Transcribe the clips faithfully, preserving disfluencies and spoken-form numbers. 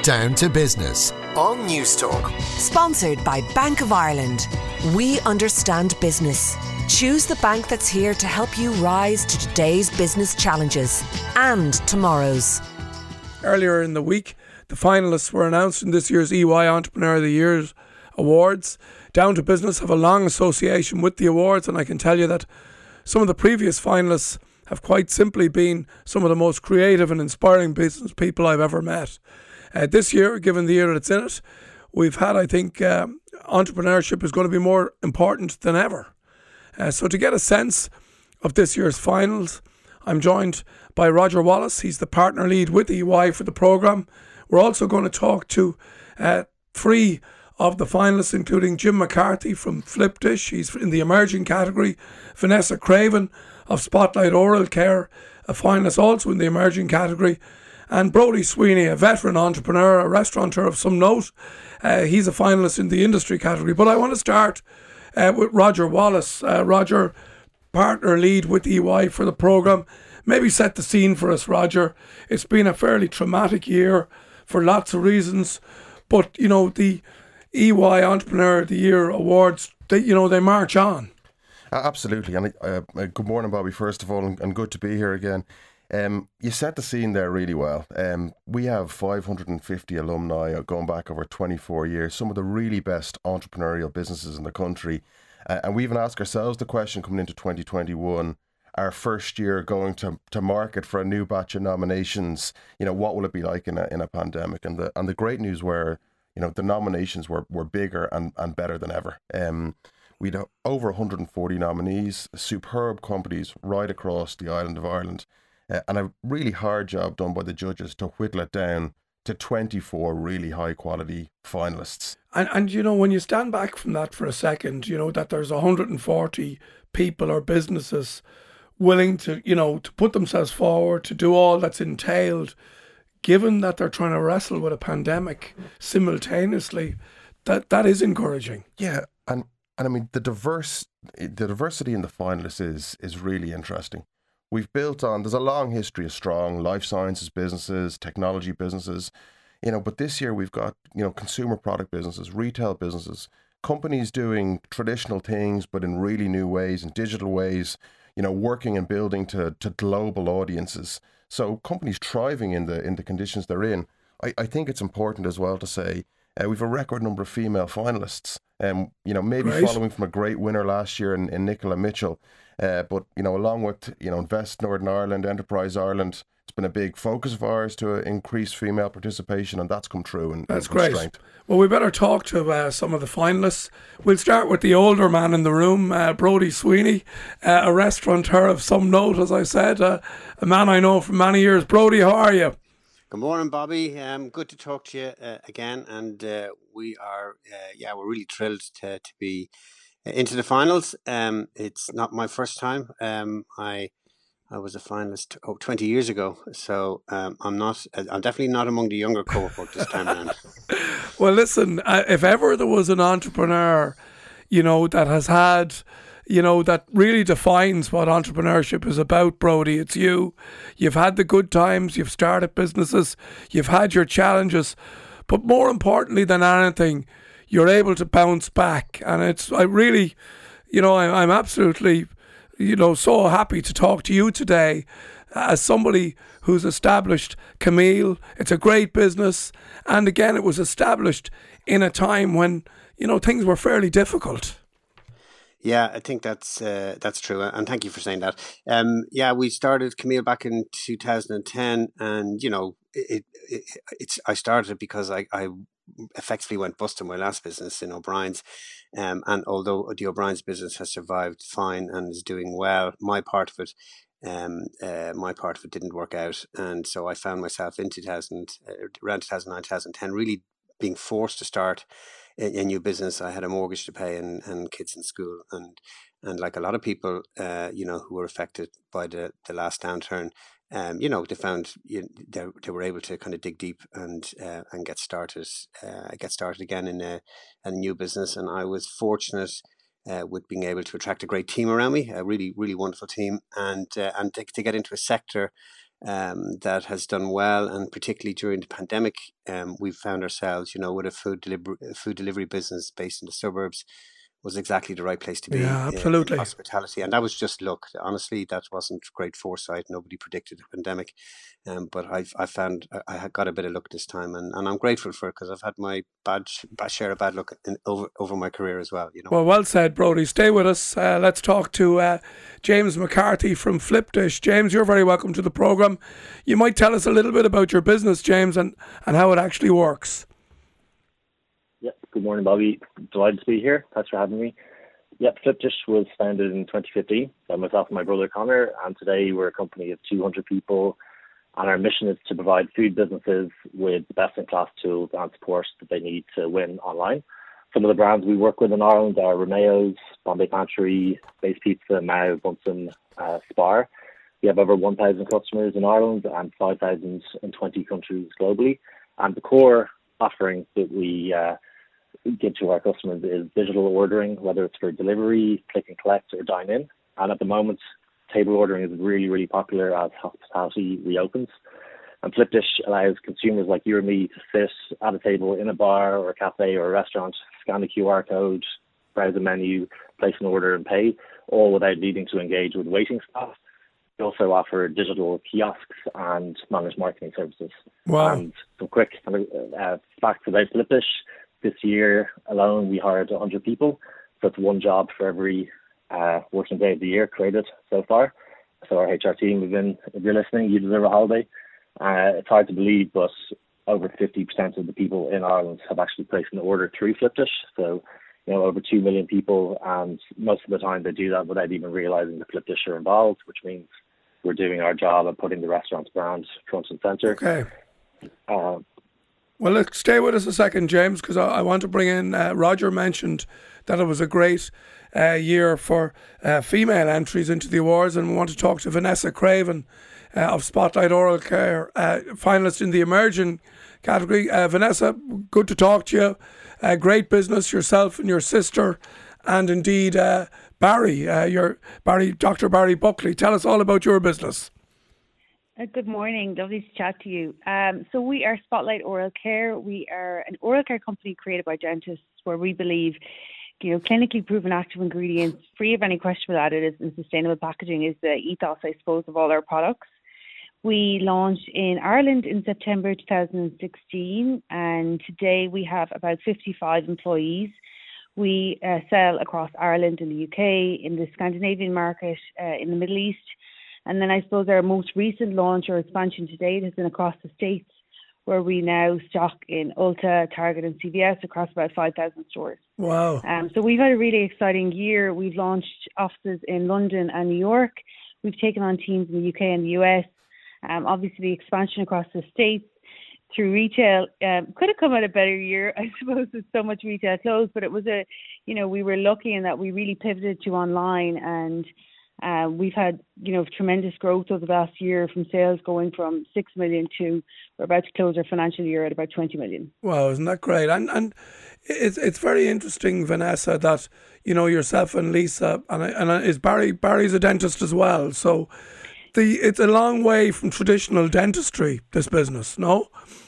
Down to Business on Newstalk. Sponsored by Bank of Ireland. We understand business. Choose the bank that's here to help you rise to today's business challenges and tomorrow's. Earlier in the week, the finalists were announced in this year's E Y Entrepreneur of the Year Awards. Down to Business have a long association with the awards, and I can tell you that some of the previous finalists have quite simply been some of the most creative and inspiring business people I've ever met. Uh, this year, given the year that it's in it, we've had, I think, uh, entrepreneurship is going to be more important than ever. Uh, so to get a sense of this year's finals, I'm joined by Roger Wallace. He's the partner lead with E Y for the programme. We're also going to talk to uh, three of the finalists, including Jim McCarthy from Flipdish. He's in the emerging category. Vanessa Craven of Spotlight Oral Care, a finalist also in the emerging category. And Brodie Sweeney, a veteran entrepreneur, a restaurateur of some note. Uh, he's a finalist in the industry category. But I want to start uh, with Roger Wallace. Uh, Roger, partner lead with E Y for the programme. Maybe set the scene for us, Roger. It's been a fairly traumatic year for lots of reasons. But, you know, the E Y Entrepreneur of the Year Awards, they, you know, they march on. Uh, absolutely. And uh, uh, good morning, Bobby, first of all, and, and good to be here again. Um, you set the scene there really well. Um, we have five hundred fifty alumni going back over twenty-four years, some of the really best entrepreneurial businesses in the country. Uh, and we even ask ourselves the question coming into twenty twenty-one, our first year going to, to market for a new batch of nominations, you know, what will it be like in a, in a pandemic? And the and the great news were, you know, the nominations were, were bigger and, and better than ever. Um, we'd have over one hundred forty nominees, superb companies right across the island of Ireland. Uh, and a really hard job done by the judges to whittle it down to twenty-four really high quality finalists. And, and you know, when you stand back from that for a second, you know, that there's one hundred forty people or businesses willing to, you know, to put themselves forward, to do all that's entailed, given that they're trying to wrestle with a pandemic simultaneously, that that is encouraging. Yeah, and, and I mean, the diverse the diversity in the finalists is is really interesting. We've built on, there's a long history of strong life sciences businesses, technology businesses, you know, but this year we've got, you know, consumer product businesses, retail businesses, companies doing traditional things, but in really new ways, in digital ways, you know, working and building to, to global audiences. So companies thriving in the in the conditions they're in. I, I think it's important as well to say uh, we've a record number of female finalists. Um, you know, maybe Right. following from a great winner last year in, in Nicola Mitchell. Uh, but, you know, along with, you know, Invest Northern Ireland, Enterprise Ireland, it's been a big focus of ours to increase female participation, and that's come true. In, That's in great. strength. Well, we better talk to uh, some of the finalists. We'll start with the older man in the room, uh, Brodie Sweeney, uh, a restaurateur of some note, as I said, uh, a man I know for many years. Brodie, how are you? Good morning, Bobby. Um, good to talk to you uh, again. And uh, we are, uh, yeah, we're really thrilled to, to be into the finals. Um, it's not my first time. Um, I I was a finalist oh, twenty years ago, so um, I'm not. I'm definitely not among the younger cohort this time around. Well, listen, uh, if ever there was an entrepreneur, you know, that has had, you know, that really defines what entrepreneurship is about, Brodie, it's you. You've had the good times, you've started businesses, you've had your challenges, but more importantly than anything, you're able to bounce back. And it's, I really, you know, I, I'm absolutely, you know, so happy to talk to you today as somebody who's established Camille. It's a great business. And again, it was established in a time when, you know, things were fairly difficult. Yeah, I think that's uh, that's true, and thank you for saying that. Um, yeah, we started Camille back in two thousand ten, and you know, it, it it's I started it because I, I effectively went bust in my last business in O'Brien's, um, and although the O'Brien's business has survived fine and is doing well, my part of it, um, uh, my part of it didn't work out, and so I found myself in two thousand, uh, around two thousand nine, two thousand ten, really being forced to start a, a new business. I had a mortgage to pay and, and kids in school, and and like a lot of people, uh, you know, who were affected by the, the last downturn, um, you know, they found you, they, they were able to kind of dig deep and uh, and get started, uh, get started again in a, a new business. And I was fortunate uh, with being able to attract a great team around me, a really really wonderful team, and uh, and to, to get into a sector um, that has done well, and particularly during the pandemic, um, we've found ourselves, you know, with a food delivery food delivery business based in the suburbs, was exactly the right place to be. Yeah, in, absolutely. in hospitality, and that was just luck. Honestly, that wasn't great foresight. Nobody predicted the pandemic, um, but I I found I had got a bit of luck this time, and, and I'm grateful for it because I've had my bad, bad share of bad luck in, over over my career as well. You know. Well, well said, Brodie. Stay with us. Uh, let's talk to uh, James McCarthy from Flipdish. James, you're very welcome to the programme. You might tell us a little bit about your business, James, and, and how it actually works. Yep. Good morning, Bobby. Delighted to be here. Thanks for having me. Yep, Flipdish was founded in twenty fifteen by myself and my brother Connor, and today we're a company of two hundred people, and our mission is to provide food businesses with the best-in-class tools and support that they need to win online. Some of the brands we work with in Ireland are Romeo's, Bombay Pantry, Base Pizza, Mao, Bunsen, uh, Spar. We have over one thousand customers in Ireland and five thousand in twenty countries globally, and the core offering that we uh, give to our customers is digital ordering, whether it's for delivery, click and collect, or dine in. And at the moment, table ordering is really, really popular as hospitality reopens. And Flipdish allows consumers like you or me to sit at a table in a bar or a cafe or a restaurant, scan the Q R code, browse a menu, place an order and pay, all without needing to engage with waiting staff. We also offer digital kiosks and managed marketing services. Wow. And some quick uh, facts about Flipdish. This year alone, we hired one hundred people. So it's one job for every uh, working day of the year created so far. So our H R team, we've been, if you're listening, you deserve a holiday. Uh, it's hard to believe, but over fifty percent of the people in Ireland have actually placed an order through Flipdish. So, you know, over two million people, and most of the time they do that without even realising the Flipdish are involved, which means we're doing our job of putting the restaurant's brand front and centre. Okay. Uh, Well, look, stay with us a second, James, because I, I want to bring in, uh, Roger mentioned that it was a great uh, year for uh, female entries into the awards, and we want to talk to Vanessa Craven uh, of Spotlight Oral Care, uh, finalist in the emerging category. Uh, Vanessa, good to talk to you. Uh, great business, yourself and your sister, and indeed uh, Barry, uh, your Barry, Doctor Barry Buckley. Tell us all about your business. Uh, good morning. Lovely to chat to you. Um, so we are Spotlight Oral Care. We are an oral care company created by dentists where we believe, you know, clinically proven active ingredients, free of any question about it, is, and sustainable packaging is the ethos, I suppose, of all our products. We launched in Ireland in September two thousand sixteen, and today we have about fifty-five employees. We uh, sell across Ireland and the U K, in the Scandinavian market, uh, in the Middle East. And then I suppose our most recent launch or expansion to date has been across the States, where we now stock in Ulta, Target and C V S across about five thousand stores. Wow. Um, so we've had a really exciting year. We've launched offices in London and New York. We've taken on teams in the U K and the U S. Um, obviously, the expansion across the States through retail um, could have come at a better year, I suppose, with so much retail closed. But it was a, you know, we were lucky in that we really pivoted to online, and Uh, we've had, you know, tremendous growth over the last year, from sales going from six million to we're about to close our financial year at about twenty million. Wow, isn't that great? And and it's it's very interesting, Vanessa, that, you know, yourself and Lisa, and and is Barry Barry's a dentist as well. So the it's a long way from traditional dentistry, this business, no?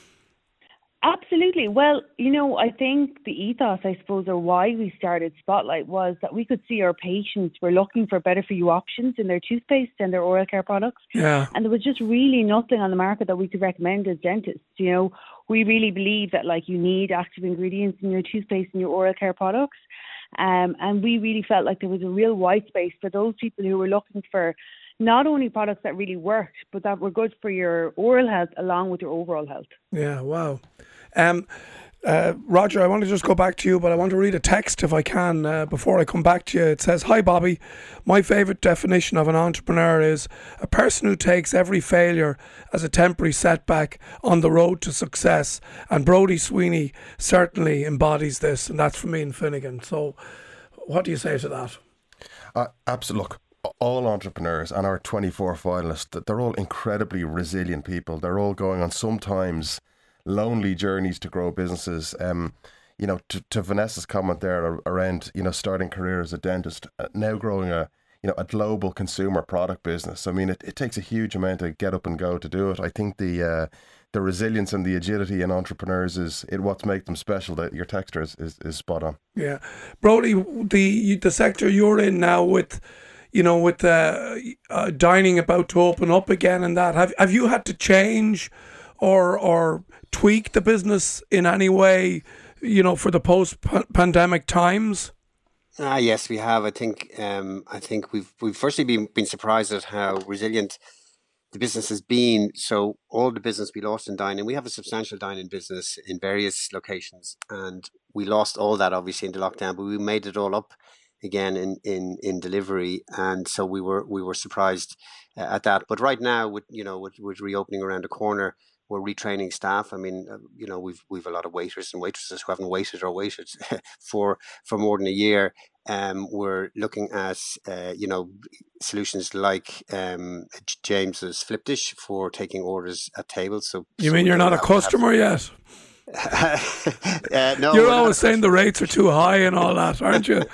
Absolutely. Well, you know, I think the ethos, I suppose, or why we started Spotlight was that we could see our patients were looking for better for you options in their toothpaste and their oral care products. Yeah. And there was just really nothing on the market that we could recommend as dentists. You know, we really believe that, like, you need active ingredients in your toothpaste and your oral care products. Um, and we really felt like there was a real white space for those people who were looking for not only products that really worked, but that were good for your oral health along with your overall health. Yeah, wow. Um, uh, Roger, I want to just go back to you, but I want to read a text if I can uh, before I come back to you. It says, "Hi Bobby, my favourite definition of an entrepreneur is a person who takes every failure as a temporary setback on the road to success. And Brodie Sweeney certainly embodies this, and that's from Ian Finnegan." So what do you say to that? Uh, absolutely. Look, all entrepreneurs and our twenty-four finalists, they're all incredibly resilient people. They're all going on sometimes lonely journeys to grow businesses. Um, you know, to, to Vanessa's comment there around, you know, starting career as a dentist, uh, now growing a, you know, a global consumer product business. I mean, it, it takes a huge amount to get up and go to do it. I think the uh, the resilience and the agility in entrepreneurs is it what's make them special. That your texture is, is, is spot on. Yeah, Brodie, the the sector you're in now with, you know, with uh, uh, dining about to open up again and that, have have you had to change or or tweak the business in any way, you know, for the post-pandemic times? Ah, yes, we have. I think um, I think we've we've firstly been been surprised at how resilient the business has been. So all the business we lost in dining, we have a substantial dining business in various locations, and we lost all that obviously in the lockdown, but we made it all up again in, in, in delivery, and so we were we were surprised uh, at that. But right now, with you know with, with reopening around the corner, we're retraining staff. I mean, uh, you know, we've we've a lot of waiters and waitresses who haven't waited or waited for for more than a year. Um, we're looking at uh, you know solutions like um, James's Flip Dish for taking orders at tables. So you so mean you're not a customer yet? uh, no, you're always saying the rates are too high and all that, aren't you?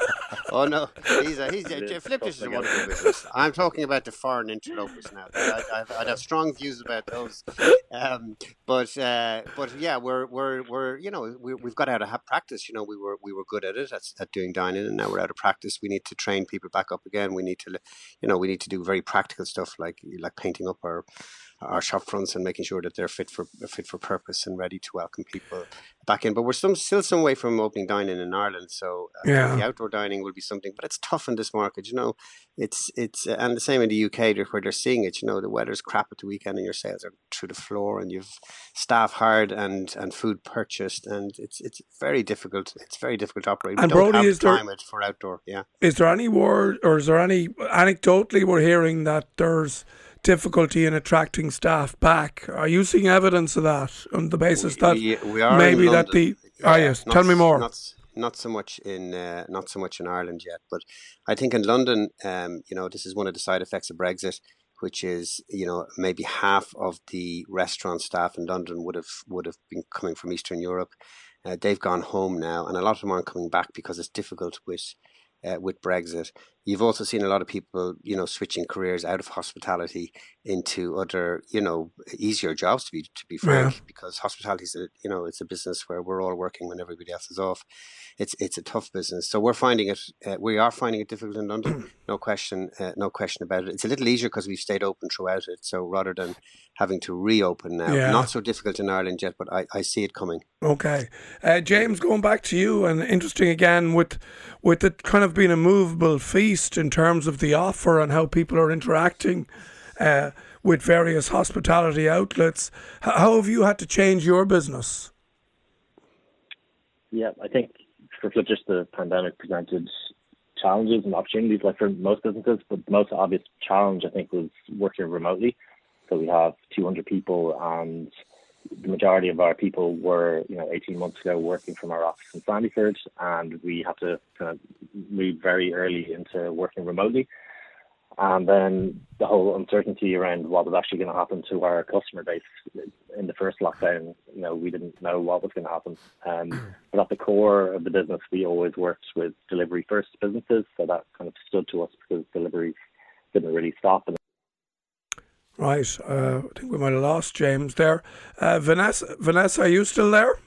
Oh no, he's a, he's a, Flip Dish is a wonderful business. I'm talking about the foreign interlopers now. I, I've, I'd have strong views about those, um, but uh, but yeah, we're we're we're you know we, we've got out of practice. You know, we were we were good at it at, at doing dining, and now we're out of practice. We need to train people back up again. We need to, you know, we need to do very practical stuff like like painting up our. our shop fronts and making sure that they're fit for fit for purpose and ready to welcome people back in. But we're some, still some way from opening dining in Ireland, so uh, yeah. the outdoor dining will be something. But it's tough in this market, you know. It's it's uh, and the same in the U K where they're seeing it. You know, the weather's crap at the weekend and your sales are through the floor, and you've staff hired and, and food purchased, and it's it's very difficult. It's very difficult to operate. And we don't Brodie, have is there climate for outdoor? Yeah. Is there any word, or is there any anecdotally we're hearing that there's difficulty in attracting staff back? Are you seeing evidence of that on the basis that we, we are maybe that the yeah, oh yes not, tell me more. Not, not so much in uh, not so much in Ireland yet, but I think in London, um, you know, this is one of the side effects of Brexit, which is, you know, maybe half of the restaurant staff in London would have would have been coming from Eastern Europe. Uh, they've gone home now, and a lot of them aren't coming back because it's difficult with uh, with Brexit. You've also seen a lot of people, you know, switching careers out of hospitality into other, you know, easier jobs, to be to be frank, yeah. because hospitality is, a, you know, it's a business where we're all working when everybody else is off. It's it's a tough business. So we're finding it, uh, we are finding it difficult in London, no question, uh, no question about it. It's a little easier because we've stayed open throughout it. So rather than having to reopen now, yeah. not so difficult in Ireland yet, but I, I see it coming. Okay. Uh, James, going back to you, and interesting again with with it kind of being a movable feast in terms of the offer and how people are interacting uh, with various hospitality outlets. H- how have you had to change your business? Yeah, I think for Flip Dish, the pandemic presented challenges and opportunities like for most businesses, but the most obvious challenge, I think, was working remotely. So we have two hundred people, and the majority of our people were, you know, eighteen months ago working from our office in Sandyford, and we had to kind of move very early into working remotely. And then the whole uncertainty around what was actually going to happen to our customer base in the first lockdown, you know, we didn't know what was going to happen. Um, but at the core of the business, we always worked with delivery first businesses, so that kind of stood to us because delivery didn't really stop. Right, uh, I think we might have lost James there. Uh, Vanessa, Vanessa, are you still there?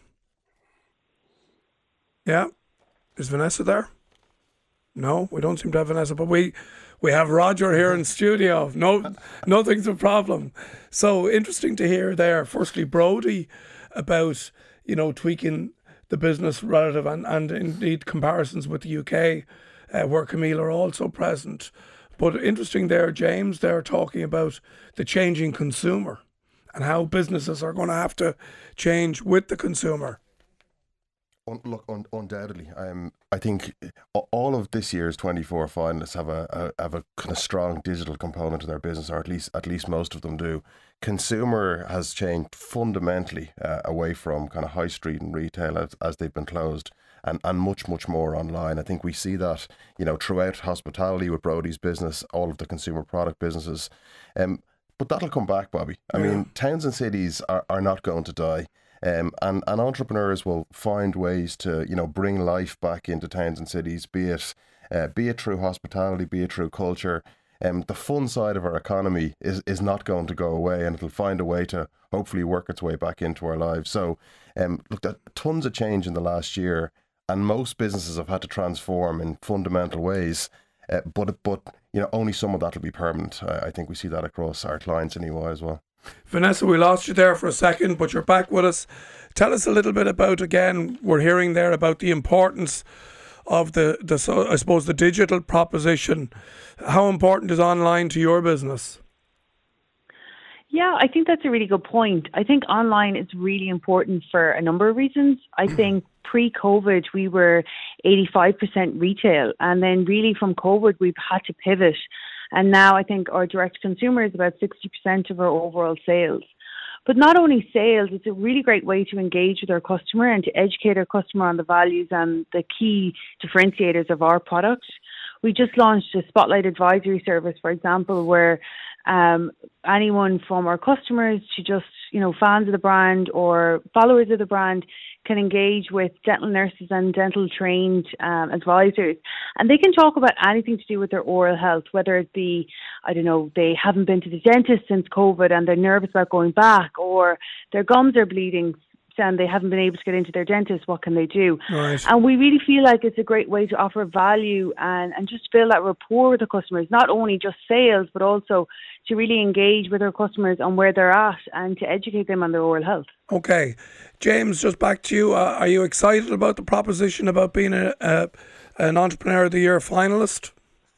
Yeah, is Vanessa there? No, we don't seem to have Vanessa, but we we have Roger here in studio. No, nothing's a problem. So interesting to hear there. Firstly, Brodie, about, you know, tweaking the business relative and, and indeed comparisons with the U K, uh, where Camille are also present. But interesting there, James, they're talking about the changing consumer and how businesses are going to have to change with the consumer. Look, un- undoubtedly, um, I think all of this year's twenty-four finalists have a, a have a kind of strong digital component to their business, or at least at least most of them do. Consumer has changed fundamentally uh, away from kind of high street and retail as, as they've been closed, and, and much much more online. I think we see that, you know, throughout hospitality with Brodie's business, all of the consumer product businesses, um, but that'll come back, Bobby. I yeah. mean, towns and cities are, are not going to die. Um, and, and entrepreneurs will find ways to, you know, bring life back into towns and cities, be it uh, be it through hospitality, be it through culture. Um, the fun side of our economy is, is not going to go away, and it'll find a way to hopefully work its way back into our lives. So, um, look, there tons of change in the last year, and most businesses have had to transform in fundamental ways. Uh, but but you know, only some of that will be permanent. I, I think we see that across our clients in E Y as well. Vanessa, we lost you there for a second, but you're back with us. Tell us a little bit about, again, we're hearing there about the importance of the, the so I suppose, the digital proposition. How important is online to your business? Yeah, I think that's a really good point. I think online is really important for a number of reasons. I think pre-COVID, we were eighty-five percent retail. And then really from COVID, we've had to pivot. And now I think our direct consumer is about sixty percent of our overall sales. But not only sales, it's a really great way to engage with our customer and to educate our customer on the values and the key differentiators of our product. We just launched a Spotlight advisory service, for example, where um, anyone from our customers to just, you know, fans of the brand or followers of the brand can engage with dental nurses and dental trained um, advisors. And they can talk about anything to do with their oral health, whether it be, I don't know, they haven't been to the dentist since COVID and they're nervous about going back, or their gums are bleeding and they haven't been able to get into their dentist. What can they do? Right. And we really feel like it's a great way to offer value and, and just build that rapport with the customers, not only just sales, but also to really engage with our customers on where they're at and to educate them on their oral health. Okay. James, just back to you. Uh, are you excited about the proposition about being a, a, an Entrepreneur of the Year finalist?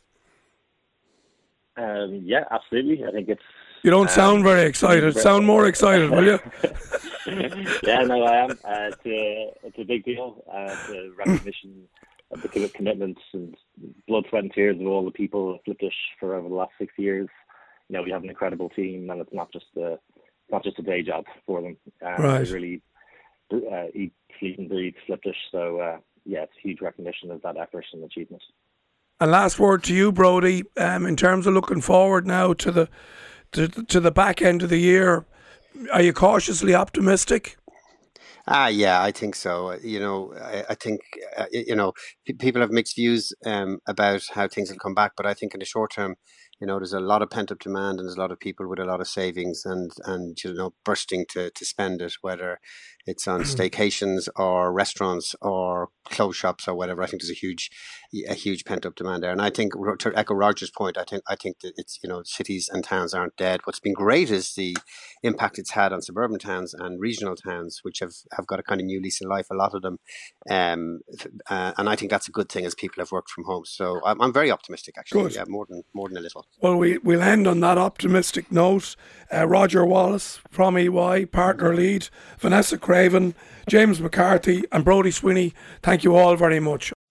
Um, yeah, absolutely. I think it's... You don't um, sound very excited. Sound more excited, will you? Yeah, no, I am. Uh, it's, a, it's a big deal. Uh, it's a recognition of the commitments and blood, sweat and tears of all the people at Flipdish for over the last six years. You know, we have an incredible team, and it's not just a, not just a day job for them. Um, Right. They really uh, eat, sleep and breathe Flipdish. So, uh, yeah, it's a huge recognition of that effort and achievement. And last word to you, Brodie, um, in terms of looking forward now to the to, to the back end of the year, are you cautiously optimistic? Ah, yeah, I think so. You know, I, I think, uh, you know, p- people have mixed views um, about how things will come back. But I think in the short term, you know, there's a lot of pent up demand and there's a lot of people with a lot of savings and, and you know, bursting to, to spend it, whether it's on staycations or restaurants or clothes shops or whatever. I think there's a huge, a huge pent up demand there. And I think to echo Roger's point, I think I think that it's, you know, cities and towns aren't dead. What's been great is the impact it's had on suburban towns and regional towns, which have, have got a kind of new lease of life, a lot of them. Um, uh, and I think that's a good thing as people have worked from home. So I'm, I'm very optimistic, actually. Good. Yeah, more than more than a little. Well, we, we'll end on that optimistic note. Uh, Roger Wallace from E Y, partner lead, Vanessa Craven, James McCarthy and Brodie Sweeney, thank you all very much.